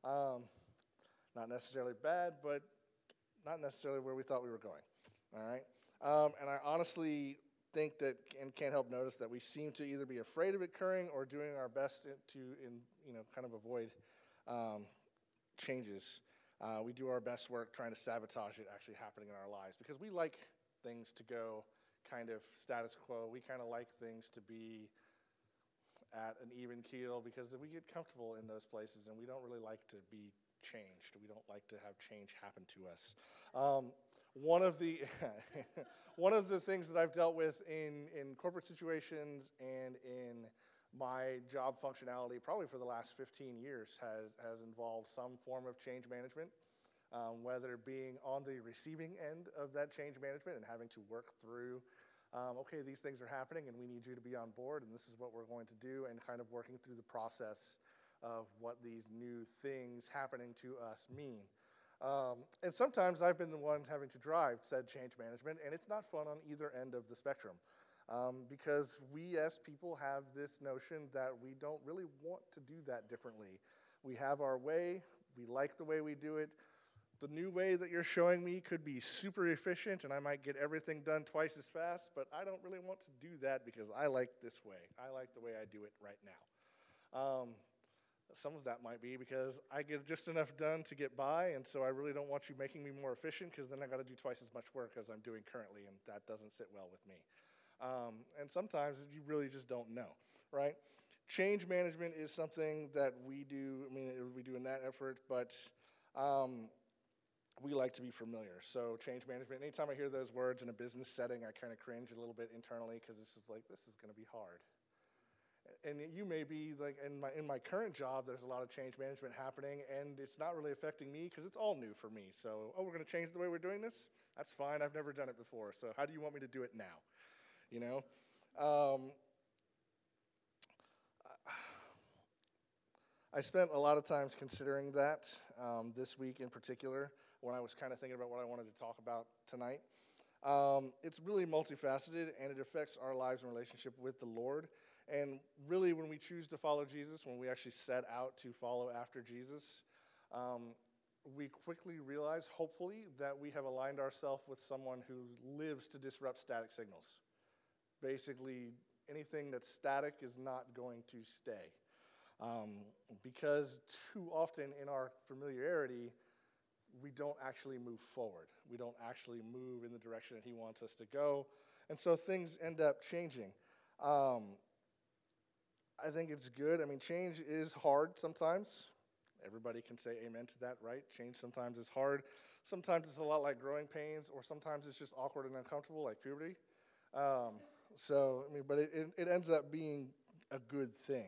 Um, Not necessarily bad, but not necessarily where we thought we were going. All right. And I honestly think that and can't help notice that we seem to either be afraid of it occurring or doing our best kind of avoid um, changes. We do our best work trying to sabotage it actually happening in our lives because we like things to go kind of status quo. We kind of like things to be at an even keel because we get comfortable in those places and we don't really like to be changed. We don't like to have change happen to us. One of the one of the things that I've dealt with in corporate situations and in my job functionality, probably for the last 15 years, has involved some form of change management, whether being on the receiving end of that change management and having to work through, okay, these things are happening and we need you to be on board and this is what we're going to do, and kind of working through the process of what these new things happening to us mean. And sometimes I've been the one having to drive said change management, and it's not fun on either end of the spectrum. Because we as people have this notion that we don't really want to do that differently. We have our way, we like the way we do it. The new way that you're showing me could be super efficient and I might get everything done twice as fast, but I don't really want to do that because I like this way. I like the way I do it right now. Some of that might be because I get just enough done to get by, and so I really don't want you making me more efficient because then I got to do twice as much work as I'm doing currently, and that doesn't sit well with me. And sometimes you really just don't know, right? Change management is something that we do. I mean, we do in that effort, but we like to be familiar. So change management, anytime I hear those words in a business setting, I kind of cringe a little bit internally because it's just like, this is going to be hard. And you may be like, in my current job, there's a lot of change management happening, and it's not really affecting me because it's all new for me. So, we're going to change the way we're doing this? That's fine. I've never done it before. So how do you want me to do it now? You know? I spent a lot of times considering that this week in particular when I was kind of thinking about what I wanted to talk about tonight. It's really multifaceted, and it affects our lives and relationship with the Lord. And really, when we choose to follow Jesus, when we actually set out to follow after Jesus, we quickly realize, hopefully, that we have aligned ourselves with someone who lives to disrupt static signals. Basically, anything that's static is not going to stay. Because too often in our familiarity, we don't actually move forward. We don't actually move in the direction that he wants us to go. And so things end up changing. I think it's good. I mean, change is hard sometimes. Everybody can say amen to that, right? Change sometimes is hard. Sometimes it's a lot like growing pains, or sometimes it's just awkward and uncomfortable, like puberty. But it ends up being a good thing.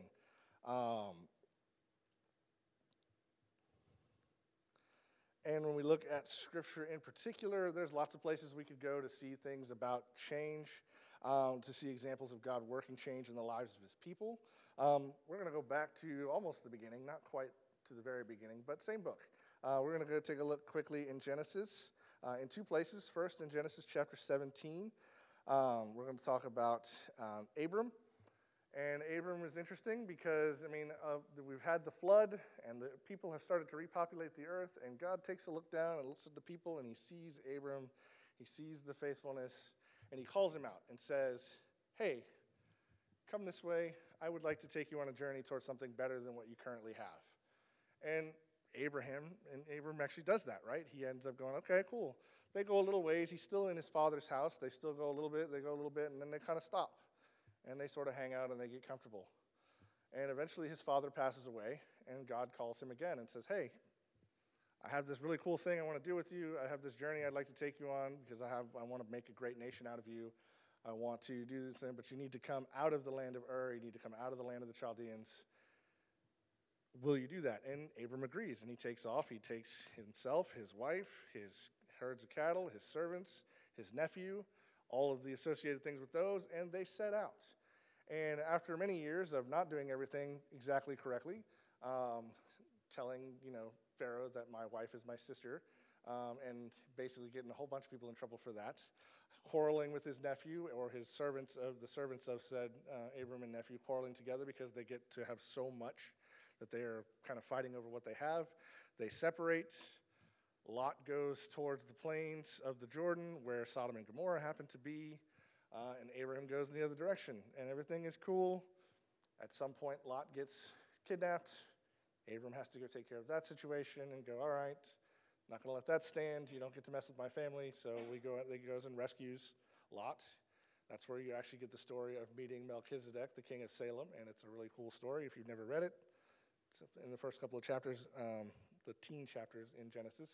And when we look at Scripture in particular, there's lots of places we could go to see things about change, to see examples of God working change in the lives of his people. We're going to go back to almost the beginning, not quite to the very beginning, but same book. We're going to go take a look quickly in Genesis in two places. First, in Genesis chapter 17, we're going to talk about Abram. And Abram is interesting because, we've had the flood, and the people have started to repopulate the earth, and God takes a look down and looks at the people, and he sees Abram, he sees the faithfulness, and he calls him out and says, hey, come this way. I would like to take you on a journey towards something better than what you currently have. And Abram actually does that, right? He ends up going, okay, cool. They go a little ways. He's still in his father's house. They still go a little bit. They go a little bit, and then they kind of stop. And they sort of hang out, and they get comfortable. And eventually his father passes away, and God calls him again and says, hey, I have this really cool thing I want to do with you. I have this journey I'd like to take you on because I want to make a great nation out of you. I want to do this thing, but you need to come out of the land of Ur. You need to come out of the land of the Chaldeans. Will you do that? And Abram agrees, and he takes off. He takes himself, his wife, his herds of cattle, his servants, his nephew, all of the associated things with those, and they set out. And after many years of not doing everything exactly correctly, telling, Pharaoh that my wife is my sister, and basically getting a whole bunch of people in trouble for that, quarreling with his nephew or the servants of said Abram and nephew quarreling together because they get to have so much that they are kind of fighting over what they have. They separate. Lot goes towards the plains of the Jordan, where Sodom and Gomorrah happen to be, and Abraham goes in the other direction, and everything is cool. At some point, Lot gets kidnapped. Abram has to go take care of that situation and go, all right, not going to let that stand. You don't get to mess with my family. So he goes and rescues Lot. That's where you actually get the story of meeting Melchizedek, the king of Salem, and it's a really cool story if you've never read it. It's in the first couple of chapters, the teen chapters in Genesis.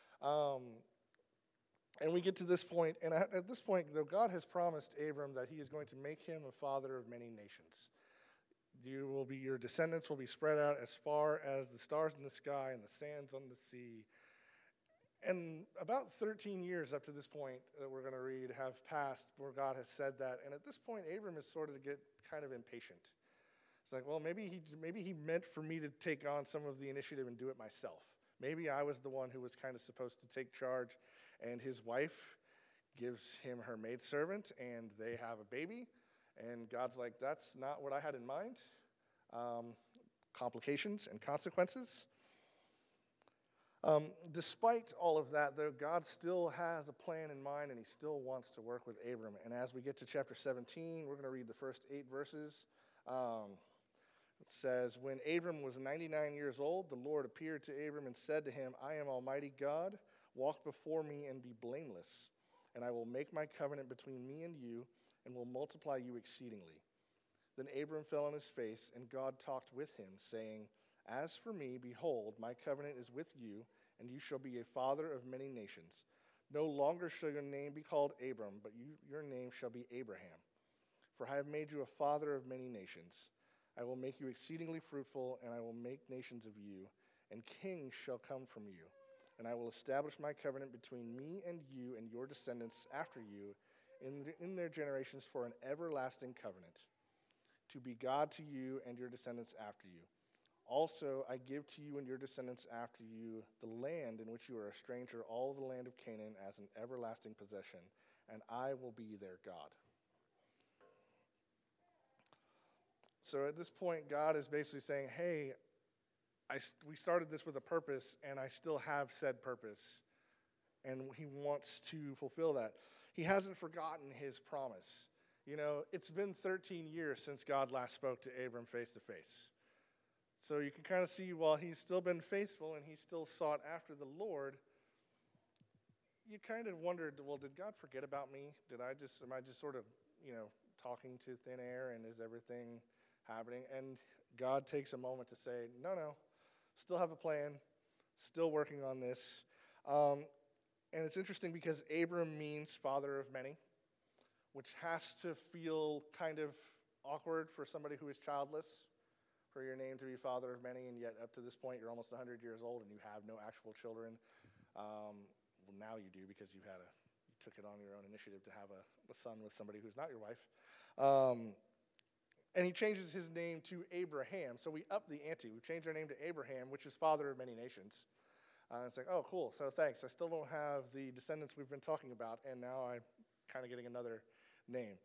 And we get to this point, and at this point, though, God has promised Abram that he is going to make him a father of many nations. Your descendants will be spread out as far as the stars in the sky and the sands on the sea. And about 13 years up to this point that we're going to read have passed where God has said that. And at this point, Abram is sort of to get kind of impatient. It's like, well, maybe he meant for me to take on some of the initiative and do it myself. Maybe I was the one who was kind of supposed to take charge. And his wife gives him her maidservant, and they have a baby. And God's like, that's not what I had in mind. Complications and consequences. Despite all of that, though, God still has a plan in mind, and he still wants to work with Abram. And as we get to chapter 17, we're going to read the first 8 verses. It says, when Abram was 99 years old, the Lord appeared to Abram and said to him, I am Almighty God. Walk before me and be blameless, and I will make my covenant between me and you, and will multiply you exceedingly. Then Abram fell on his face, and God talked with him, saying, as for me, behold, my covenant is with you, and you shall be a father of many nations. No longer shall your name be called Abram, but your name shall be Abraham. For I have made you a father of many nations. I will make you exceedingly fruitful, and I will make nations of you, and kings shall come from you. And I will establish my covenant between me and you and your descendants after you in their generations for an everlasting covenant, to be God to you and your descendants after you. Also, I give to you and your descendants after you the land in which you are a stranger, all the land of Canaan, as an everlasting possession, and I will be their God. So at this point, God is basically saying, hey, we started this with a purpose, and I still have said purpose, and he wants to fulfill that. He hasn't forgotten his promise. You know, it's been 13 years since God last spoke to Abram face to face. So you can kind of see while he's still been faithful and he's still sought after the Lord, you kind of wondered, well, did God forget about me? Am I just sort of, talking to thin air, and is everything happening? And God takes a moment to say, no, still have a plan, still working on this. And it's interesting because Abram means father of many, which has to feel kind of awkward for somebody who is childless, for your name to be father of many, and yet up to this point you're almost 100 years old and you have no actual children. Well, now you do because you took it on your own initiative to have a son with somebody who's not your wife. And he changes his name to Abraham. So we up the ante. We've changed our name to Abraham, which is father of many nations. It's like, oh, cool. So thanks. I still don't have the descendants we've been talking about, and now I'm kind of getting another name.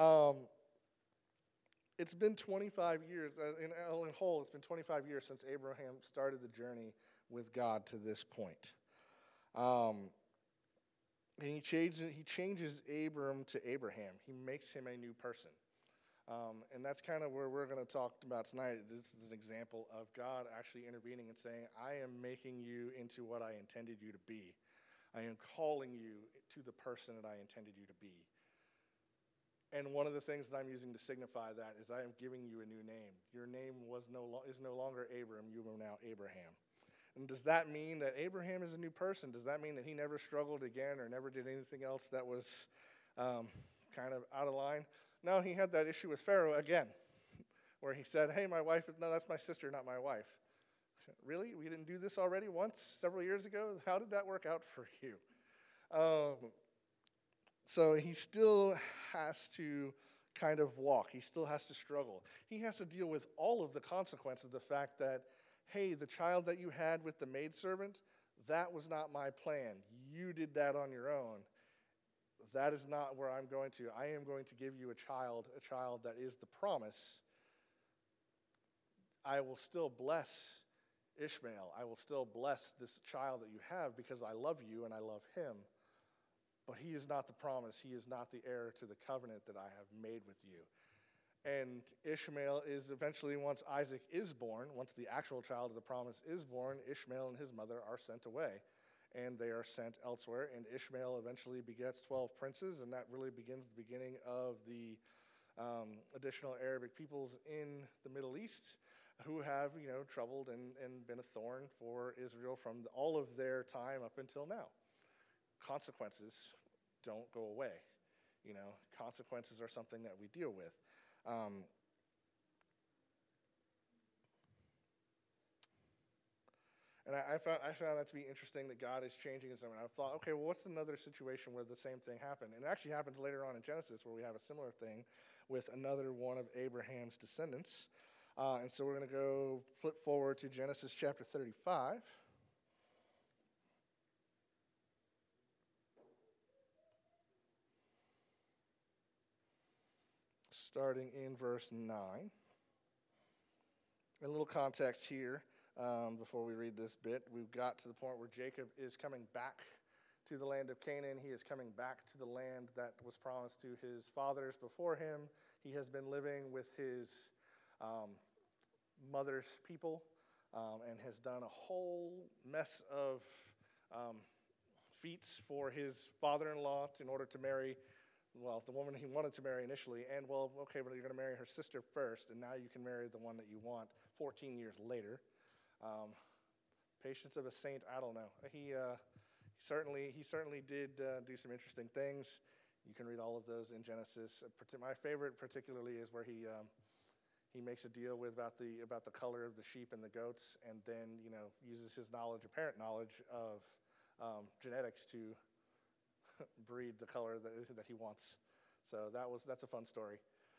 It's been 25 years. In whole, it's been 25 years since Abraham started the journey with God to this point. And he changes Abram to Abraham. He makes him a new person. And that's kind of where we're going to talk about tonight. This is an example of God actually intervening and saying, I am making you into what I intended you to be. I am calling you to the person that I intended you to be. And one of the things that I'm using to signify that is I am giving you a new name. Your name is no longer Abram. You are now Abraham. And does that mean that Abraham is a new person? Does that mean that he never struggled again or never did anything else that was kind of out of line? No, he had that issue with Pharaoh again, where he said, hey, my wife, no, that's my sister, not my wife. Really? We didn't do this already once, several years ago? How did that work out for you? So he still has to kind of walk. He still has to struggle. He has to deal with all of the consequences of the fact that, hey, the child that you had with the maidservant, that was not my plan. You did that on your own. That is not where I'm going to. I am going to give you a child that is the promise. I will still bless Ishmael. I will still bless this child that you have because I love you and I love him. But he is not the promise. He is not the heir to the covenant that I have made with you. And Ishmael is eventually, once Isaac is born, once the actual child of the promise is born, Ishmael and his mother are sent away. And they are sent elsewhere. And Ishmael eventually begets 12 princes, and that really begins the beginning of the additional Arabic peoples in the Middle East who have, troubled and been a thorn for Israel from all of their time up until now. Consequences don't go away. Consequences are something that we deal with. And I found that to be interesting that God is changing his own. I thought, okay, well, what's another situation where the same thing happened? And it actually happens later on in Genesis where we have a similar thing with another one of Abraham's descendants. And so we're going to go flip forward to Genesis chapter 35. Starting in verse 9. A little context here before we read this bit. We've got to the point where Jacob is coming back to the land of Canaan. He is coming back to the land that was promised to his fathers before him. He has been living with his mother's people and has done a whole mess of feats for his father-in-law in order to marry, well, the woman he wanted to marry initially. And, well, okay, but you're going to marry her sister first, and now you can marry the one that you want 14 years later. Patience of a saint, I don't know. He certainly did do some interesting things. You can read all of those in Genesis. My favorite particularly is where he makes a deal about the color of the sheep and the goats, and then uses his apparent knowledge of genetics to breed the color that he wants. So that's a fun story.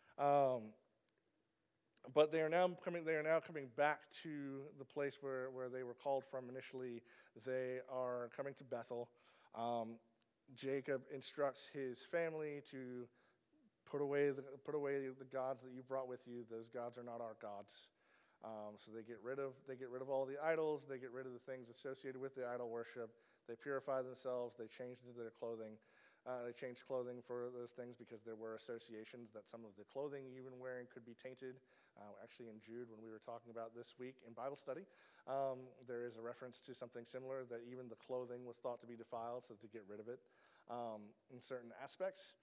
But they are now coming back to the place where they were called from initially. They are coming to Bethel. Jacob instructs his family to put away the gods that you brought with you. Those gods are not our gods. So they get rid of all the idols. They get rid of the things associated with the idol worship. They purify themselves. They change into their clothing. They changed clothing for those things because there were associations that some of the clothing you've been wearing could be tainted. Actually, in Jude, when we were talking about this week in Bible study, there is a reference to something similar, that even the clothing was thought to be defiled, so to get rid of it in certain aspects.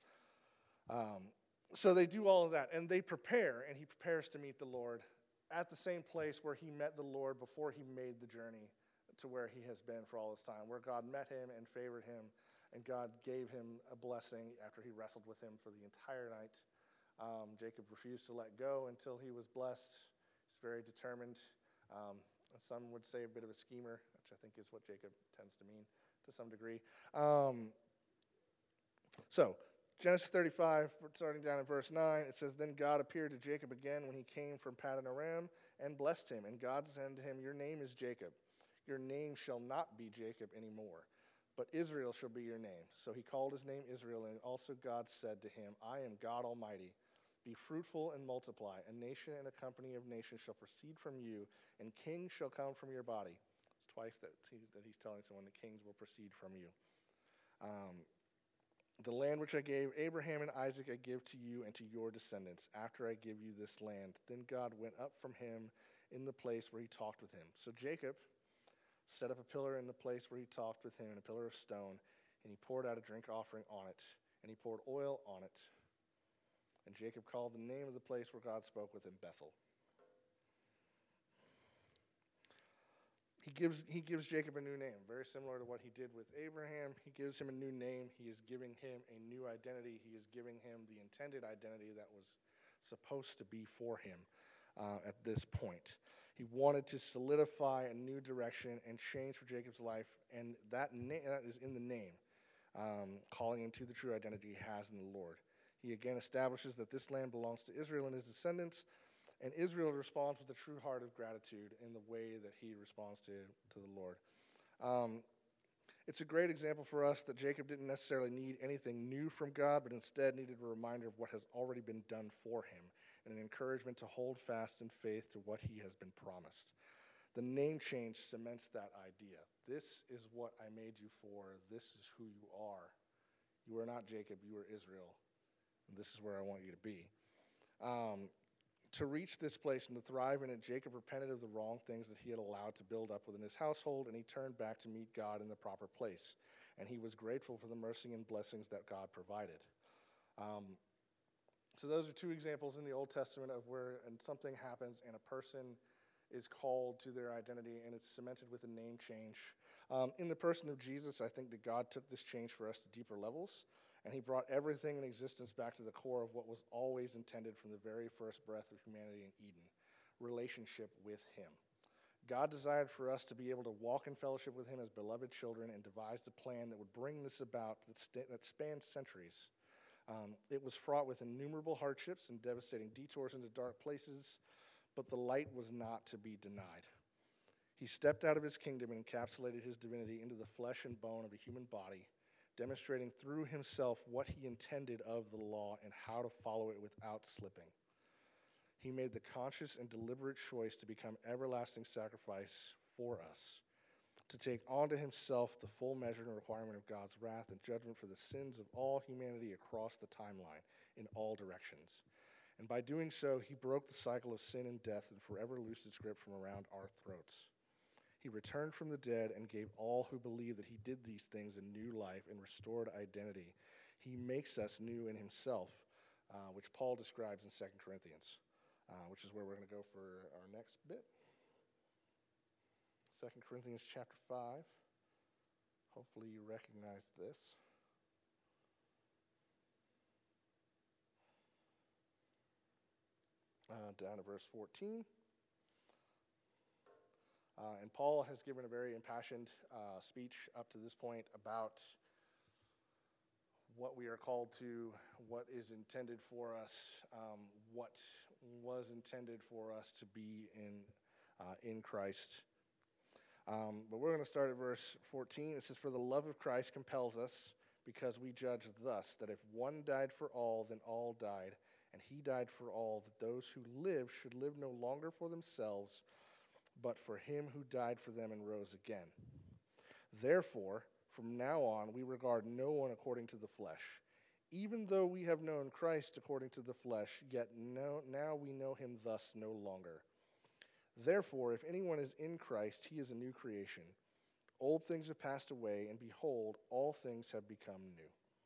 So they do all of that, and they prepare, and he prepares to meet the Lord at the same place where he met the Lord before he made the journey to where he has been for all this time, where God met him and favored him, and God gave him a blessing after he wrestled with him for the entire night. Jacob refused to let go until he was blessed. He's very determined. Some would say a bit of a schemer, which I think is what Jacob tends to mean to some degree. So, Genesis 35, starting down in verse 9, it says, Then God appeared to Jacob again when he came from Paddan Aram and blessed him. And God said to him, Your name is Jacob. Your name shall not be Jacob anymore, but Israel shall be your name. So he called his name Israel, and also God said to him, I am God Almighty. Be fruitful and multiply. A nation and a company of nations shall proceed from you, and kings shall come from your body. It's twice that he's telling someone that kings will proceed from you. The land which I gave Abraham and Isaac I give to you and to your descendants after I give you this land. Then God went up from him in the place where he talked with him. So Jacob set up a pillar in the place where he talked with him, and a pillar of stone, and he poured out a drink offering on it, and he poured oil on it. And Jacob called the name of the place where God spoke with him Bethel. He gives Jacob a new name, very similar to what he did with Abraham. He gives him a new name. He is giving him a new identity. He is giving him the intended identity that was supposed to be for him at this point. He wanted to solidify a new direction and change for Jacob's life, and that is in the name, calling him to the true identity he has in the Lord. He again establishes that this land belongs to Israel and his descendants, and Israel responds with a true heart of gratitude in the way that he responds to the Lord. It's a great example for us that Jacob didn't necessarily need anything new from God, but instead needed a reminder of what has already been done for him. and an encouragement to hold fast in faith to what he has been promised. The name change cements that idea. This is what I made you for. This is who you are. You are not Jacob, you are Israel. And this is where I want you to be. To reach this place and to thrive in it, Jacob repented of the wrong things that he had allowed to build up within his household, and he turned back to meet God in the proper place. And he was grateful for the mercy and blessings that God provided. So those are two examples in the Old Testament of where something happens and a person is called to their identity, and it's cemented with a name change. In the person of Jesus, I think that God took this change for us to deeper levels, and he brought everything in existence back to the core of what was always intended from the very first breath of humanity in Eden, relationship with him. God desired for us to be able to walk in fellowship with him as beloved children and devised a plan that would bring this about that spanned centuries. It was fraught with innumerable hardships and devastating detours into dark places, but the light was not to be denied. He stepped out of his kingdom and encapsulated his divinity into the flesh and bone of a human body, demonstrating through himself what he intended of the law and how to follow it without slipping. He made the conscious and deliberate choice to become everlasting sacrifice for us, to take onto himself the full measure and requirement of God's wrath and judgment for the sins of all humanity across the timeline in all directions. And by doing so, he broke the cycle of sin and death and forever loosed its grip from around our throats. He returned from the dead and gave all who believe that he did these things a new life and restored identity. He makes us new in himself, which Paul describes in 2 Corinthians, which is where we're going to go for our next bit. 2 Corinthians chapter 5. Hopefully you recognize this. Down to verse 14. And Paul has given a very impassioned speech up to this point about what we are called to, what is intended for us, what was intended for us to be in Christ. But we're going to start at verse 14. It says, "For the love of Christ compels us, because we judge thus, that if one died for all, then all died. And he died for all, that those who live should live no longer for themselves, but for him who died for them and rose again. Therefore, from now on, we regard no one according to the flesh. Even though we have known Christ according to the flesh, yet now we know him thus no longer. Therefore, if anyone is in Christ, he is a new creation. Old things have passed away, and behold, all things have become new."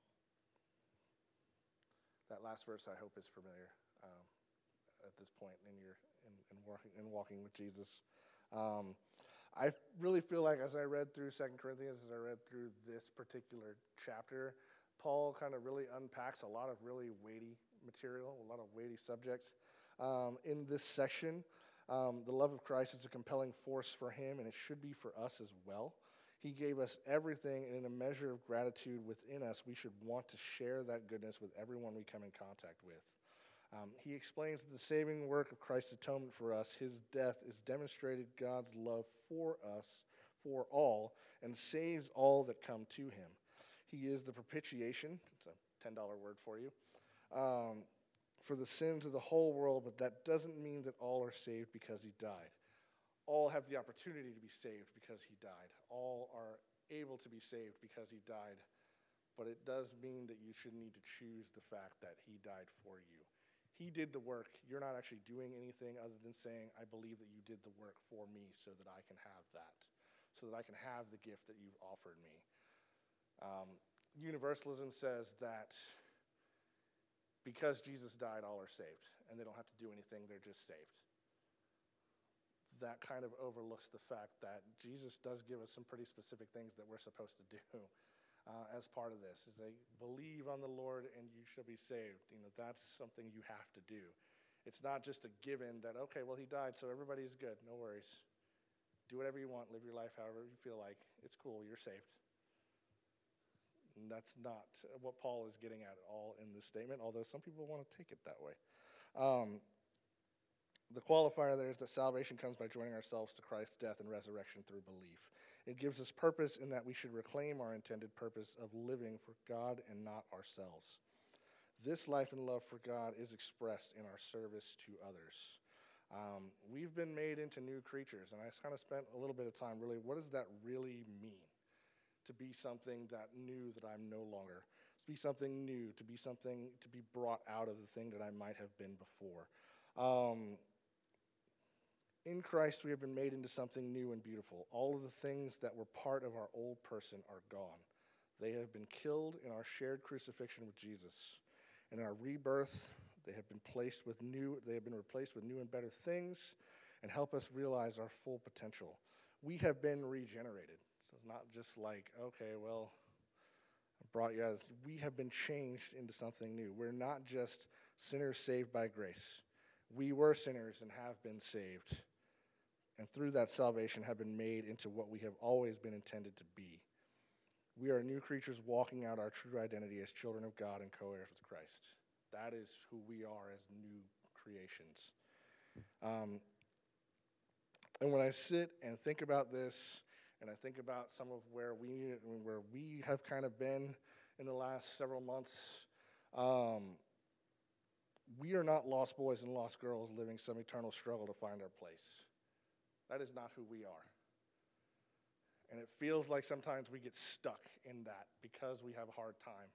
That last verse, I hope, is familiar at this point in walking with Jesus. I really feel like as I read through 2 Corinthians, as I read through this particular chapter, Paul kind of really unpacks a lot of really weighty material, a lot of weighty subjects. In this section, the love of Christ is a compelling force for him, and it should be for us as well. He gave us everything, and in a measure of gratitude within us, we should want to share that goodness with everyone we come in contact with. He explains that the saving work of Christ's atonement for us, his death, has demonstrated God's love for us, for all, and saves all that come to him. He is the propitiation, it's a $10 word for you, for the sins of the whole world, but that doesn't mean that all are saved because he died. All have the opportunity to be saved because he died. All are able to be saved because he died. But it does mean that you should need to choose the fact that he died for you. He did the work. You're not actually doing anything other than saying, I believe that you did the work for me so that I can have that, so that I can have the gift that you've offered me. Universalism says that because Jesus died, all are saved, and they don't have to do anything, they're just saved. That kind of overlooks the fact that Jesus does give us some pretty specific things that we're supposed to do as part of this. Is they believe on the Lord and you shall be saved. That's something you have to do. It's not just a given that, okay, well, he died, so everybody's good. No worries. Do whatever you want. Live your life however you feel like. It's cool. You're saved. And that's not what Paul is getting at all in this statement, although some people want to take it that way. The qualifier there is that salvation comes by joining ourselves to Christ's death and resurrection through belief. It gives us purpose in that we should reclaim our intended purpose of living for God and not ourselves. This life and love for God is expressed in our service to others. We've been made into new creatures, and I kind of spent a little bit of time really, what does that really mean? To be something that new that I'm no longer. To be something new, to be something to be brought out of the thing that I might have been before. In Christ, we have been made into something new and beautiful. All of the things that were part of our old person are gone. They have been killed in our shared crucifixion with Jesus. In our rebirth, they have been replaced with new and better things and help us realize our full potential. We have been regenerated. So it's not just like, okay, well, I brought you out. We have been changed into something new. We're not just sinners saved by grace. We were sinners and have been saved. And through that salvation have been made into what we have always been intended to be. We are new creatures walking out our true identity as children of God and co-heirs with Christ. That is who we are as new creations. And when I sit and think about this, and I think about some of where we have kind of been in the last several months, we are not lost boys and lost girls living some eternal struggle to find our place. That is not who we are. And it feels like sometimes we get stuck in that because we have a hard time.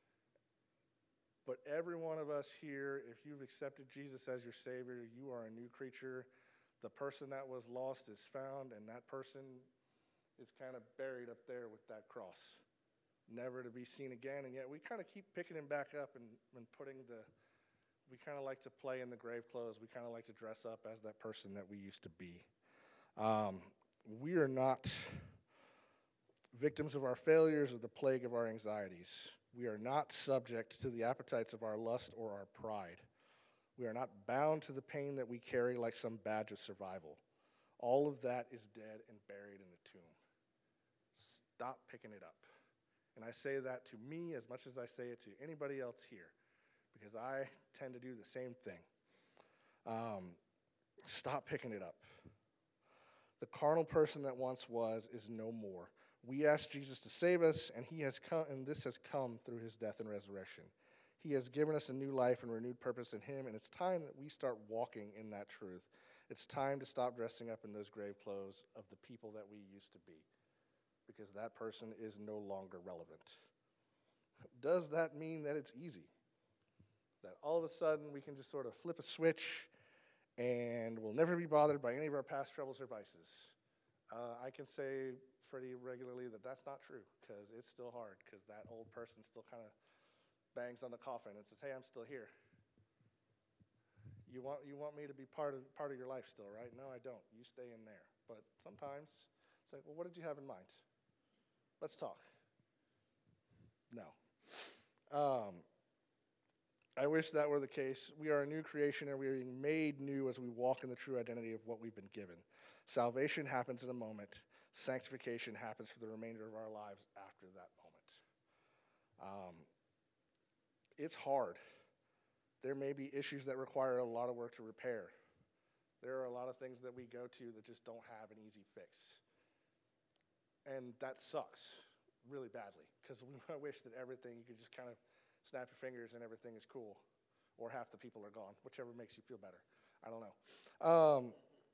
But every one of us here, if you've accepted Jesus as your Savior, you are a new creature. The person that was lost is found, and that person is kind of buried up there with that cross, never to be seen again. And yet we kind of keep picking him back up and we kind of like to play in the grave clothes. We kind of like to dress up as that person that we used to be. We are not victims of our failures or the plague of our anxieties. We are not subject to the appetites of our lust or our pride. We are not bound to the pain that we carry like some badge of survival. All of that is dead and buried in a tomb. Stop picking it up. And I say that to me as much as I say it to anybody else here, because I tend to do the same thing. Stop picking it up. The carnal person that once was is no more. We asked Jesus to save us, and he has come, and this has come through his death and resurrection. He has given us a new life and renewed purpose in him, and it's time that we start walking in that truth. It's time to stop dressing up in those grave clothes of the people that we used to be, because that person is no longer relevant. Does that mean that it's easy? That all of a sudden we can just sort of flip a switch and we'll never be bothered by any of our past troubles or vices? I can say pretty regularly that that's not true, because it's still hard, because that old person still kind of bangs on the coffin and says, hey, I'm still here. You want me to be part of your life still, right? No, I don't. You stay in there. But sometimes it's like, well, what did you have in mind? Let's talk. No. I wish that were the case. We are a new creation, and we are being made new as we walk in the true identity of what we've been given. Salvation happens in a moment. Sanctification happens for the remainder of our lives after that moment. It's hard. There may be issues that require a lot of work to repair. There are a lot of things that we go to that just don't have an easy fix. And that sucks really badly, because we wish that everything, you could just kind of snap your fingers and everything is cool, or half the people are gone, whichever makes you feel better. I don't know.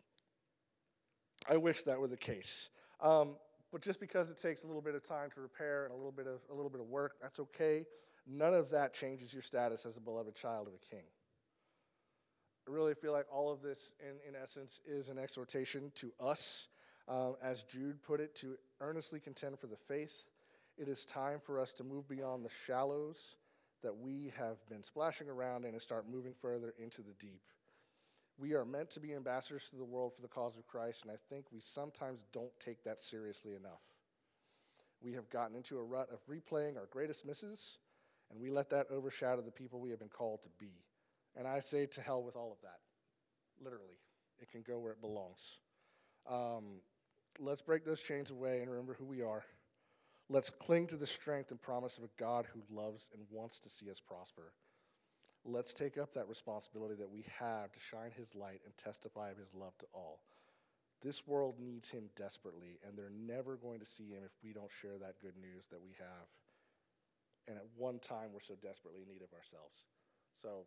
I wish that were the case. But just because it takes a little bit of time to repair and a little bit of work, that's okay. None of that changes your status as a beloved child of a king. I really feel like all of this, in essence, is an exhortation to us, as Jude put it, to earnestly contend for the faith. It is time for us to move beyond the shallows that we have been splashing around in and start moving further into the deep. We are meant to be ambassadors to the world for the cause of Christ, and I think we sometimes don't take that seriously enough. We have gotten into a rut of replaying our greatest misses, and we let that overshadow the people we have been called to be. And I say to hell with all of that. Literally. It can go where it belongs. Let's break those chains away and remember who we are. Let's cling to the strength and promise of a God who loves and wants to see us prosper. Let's take up that responsibility that we have to shine his light and testify of his love to all. This world needs him desperately, and they're never going to see him if we don't share that good news that we have. and at one time we're so desperately in need of ourselves. So,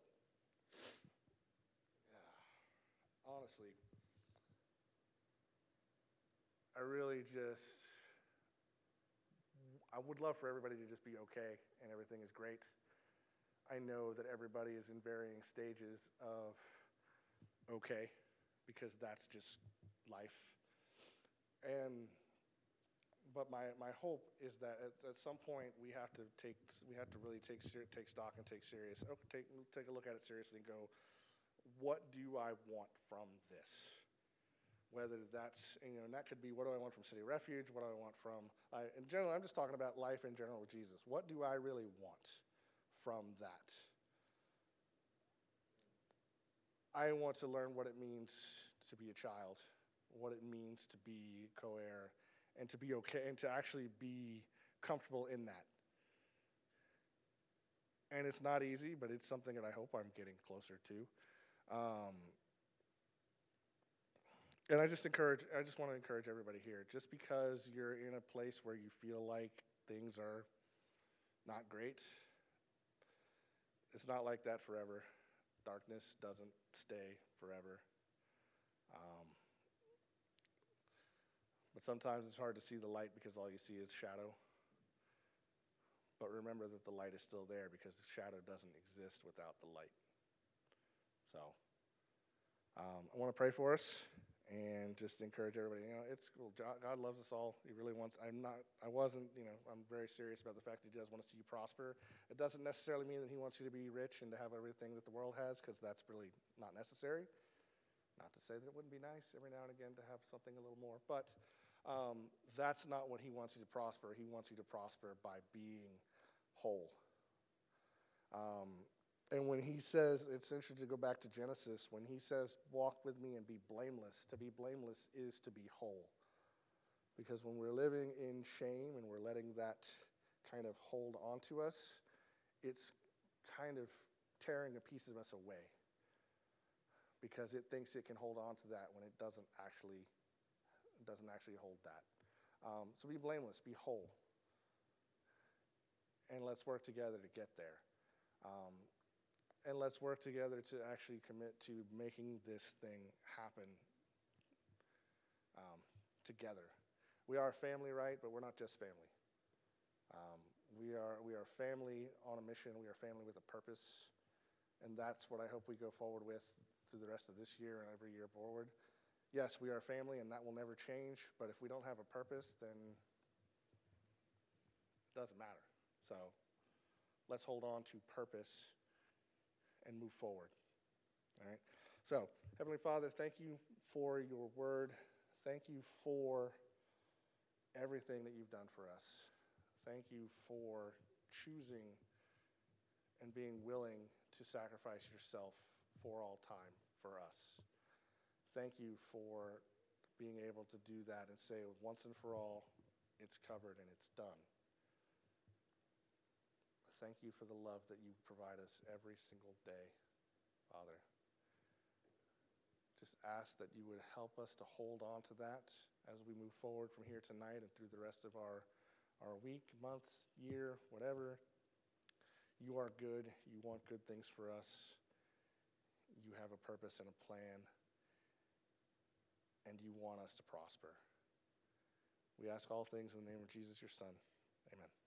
honestly, I would love for everybody to just be okay and everything is great. I know that everybody is in varying stages of okay, because that's just life. But my hope is that at some point we have to really take stock and take a look at it seriously and go, what do I want from this? Whether that's, and that could be, what do I want from City Refuge? What do I want from, in general, I'm just talking about life in general with Jesus. What do I really want from that? I want to learn what it means to be a child, what it means to be co-heir, and to be okay, and to actually be comfortable in that. And it's not easy, but it's something that I hope I'm getting closer to. And I just want to encourage everybody here, just because you're in a place where you feel like things are not great, it's not like that forever. Darkness doesn't stay forever. But sometimes it's hard to see the light because all you see is shadow. But remember that the light is still there because the shadow doesn't exist without the light. So I want to pray for us and just encourage everybody. It's cool. God loves us all. He really wants. I'm very serious about the fact that he does want to see you prosper. It doesn't necessarily mean that he wants you to be rich and to have everything that the world has, because that's really not necessary. Not to say that it wouldn't be nice every now and again to have something a little more, but that's not what he wants you to prosper. He wants you to prosper by being whole. And when he says, it's interesting to go back to Genesis, when he says, walk with me and be blameless, to be blameless is to be whole. Because when we're living in shame and we're letting that kind of hold on to us, it's kind of tearing a piece of us away. Because it thinks it can hold on to that when it doesn't actually hold that. So be blameless, be whole. And let's work together to get there. And let's work together to actually commit to making this thing happen together. We are a family, right? But we're not just family. We are family on a mission. We are family with a purpose. And that's what I hope we go forward with through the rest of this year and every year forward. Yes, we are family, and that will never change. But if we don't have a purpose, then it doesn't matter. So let's hold on to purpose and move forward. All right? So, Heavenly Father, thank you for your word. Thank you for everything that you've done for us. Thank you for choosing and being willing to sacrifice yourself for all time for us. Thank you for being able to do that and say once and for all, it's covered and it's done. Thank you for the love that you provide us every single day, Father. Just ask that you would help us to hold on to that as we move forward from here tonight and through the rest of our week, month, year, whatever. You are good. You want good things for us. You have a purpose and a plan, and you want us to prosper. We ask all things in the name of Jesus, your Son. Amen.